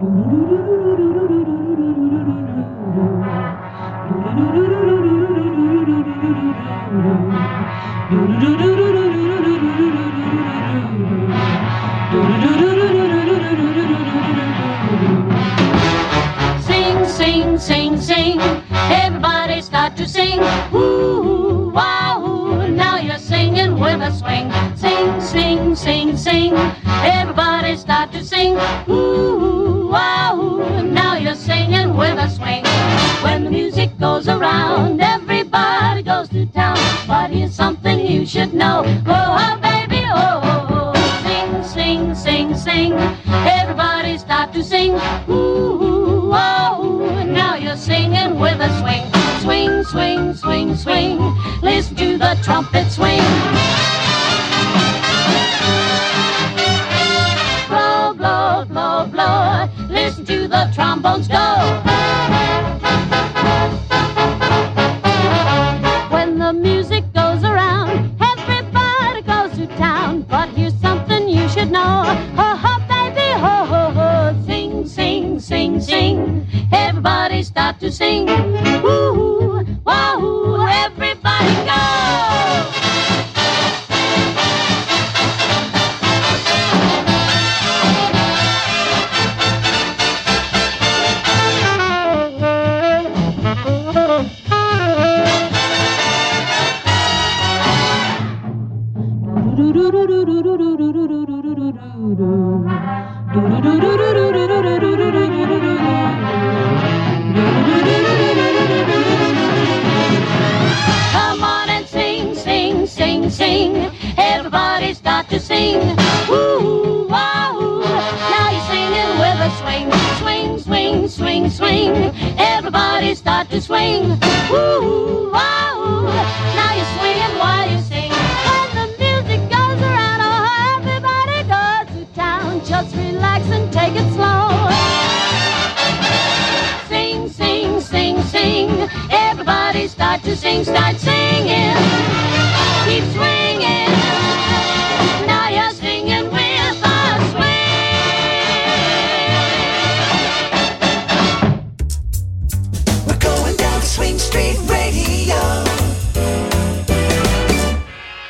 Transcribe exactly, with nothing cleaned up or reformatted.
Sing, sing, sing, sing. Everybody start to sing. Ooh, wow, now you're singing with a swing. Sing, sing, sing, sing. Everybody start to sing. Ooh, wow, now you're singing with a swing. When the music goes around, everybody goes to town. But here's something you should know. Oh, oh baby, oh, oh, oh. Sing, sing, sing, sing. Everybody start to sing. Ooh, oh, now you're singing with a swing. Swing, swing, swing, swing. Listen to the trumpet swing. Blow, blow, blow, blow. Listen to the trombones go. When the music goes around, everybody goes to town. But here's something you should know. Ho, ho, baby, ho, ho, ho. Sing, sing, sing, sing. Everybody start to sing. Woo, wahoo, everybody go. Come on and sing, sing, sing, sing. Everybody start to sing. Woo, wahoo. Now you're singing with a swing. Swing, swing, swing, swing. Everybody start to swing. Woo, wahoo. Now you're swinging.